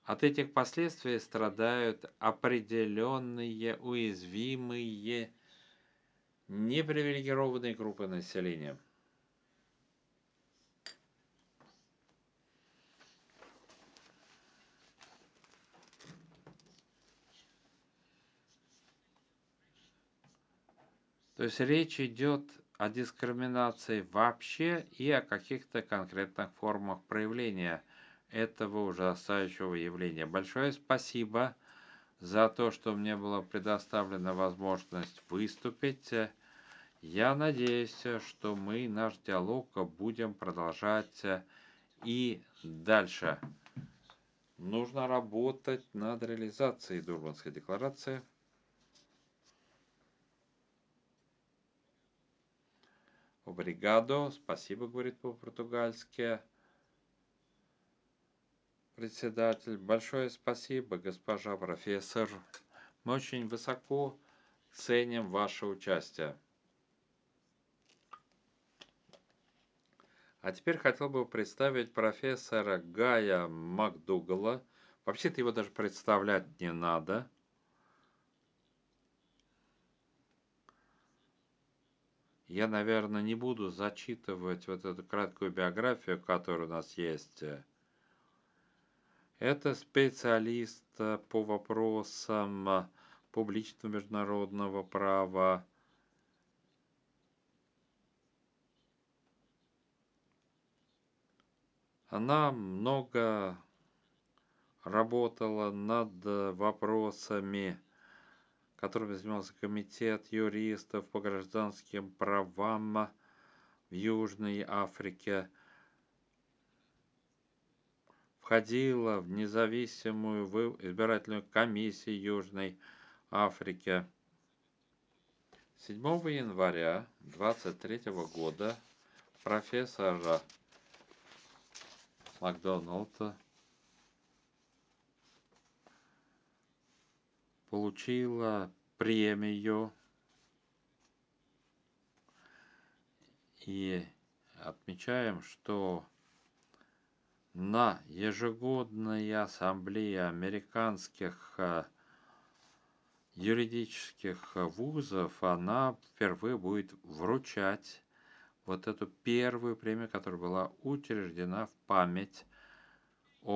От этих последствий страдают определенные уязвимые непривилегированные группы населения. То есть речь идет о дискриминации вообще и о каких-то конкретных формах проявления этого ужасающего явления. Большое спасибо за то, что мне была предоставлена возможность выступить. Я надеюсь, что мы наш диалог будем продолжать и дальше. Нужно работать над реализацией Дурбанской декларации. Обригадо, спасибо, говорит по-португальски председатель. Большое спасибо, госпожа профессор. Мы очень высоко ценим ваше участие. А теперь хотел бы представить профессора Гая МакДугала. Вообще-то его даже представлять не надо. Я, наверное, не буду зачитывать вот эту краткую биографию, которая у нас есть. Это специалист по вопросам публичного международного права. Она много работала над вопросами, которыми занимался комитет юристов по гражданским правам в Южной Африке. Входила в независимую избирательную комиссию Южной Африки. 7 января 2023 года профессор Макдоналд получила премию и отмечаем, что на ежегодной ассамблее американских юридических вузов она впервые будет вручать вот эту первую премию, которая была учреждена в память